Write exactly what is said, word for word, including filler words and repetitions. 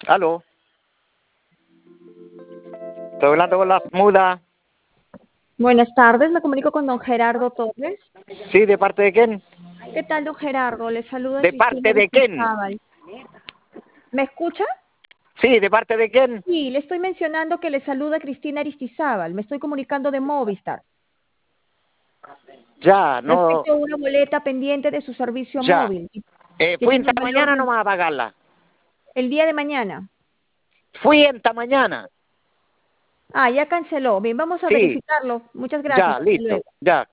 Aló, estoy hablando con la muda. Buenas tardes, me comunico con don Gerardo Torres. Sí, ¿de parte de quién? ¿Qué tal, don Gerardo? Le saluda ¿De Cristina parte de quién? Aristizábal. ¿Me escucha? Sí, ¿de parte de quién? Sí, le estoy mencionando que le saluda Cristina Aristizábal. Me estoy comunicando de Movistar Ya, no, respecto a una boleta pendiente de su servicio ya. móvil. Eh, fui Tienen esta un valor mañana de nomás a pagarla. el día de mañana. Fui esta mañana. Ah, ya canceló. Bien, vamos a Sí, verificarlo. Muchas gracias. ya, Hasta listo. luego. Ya,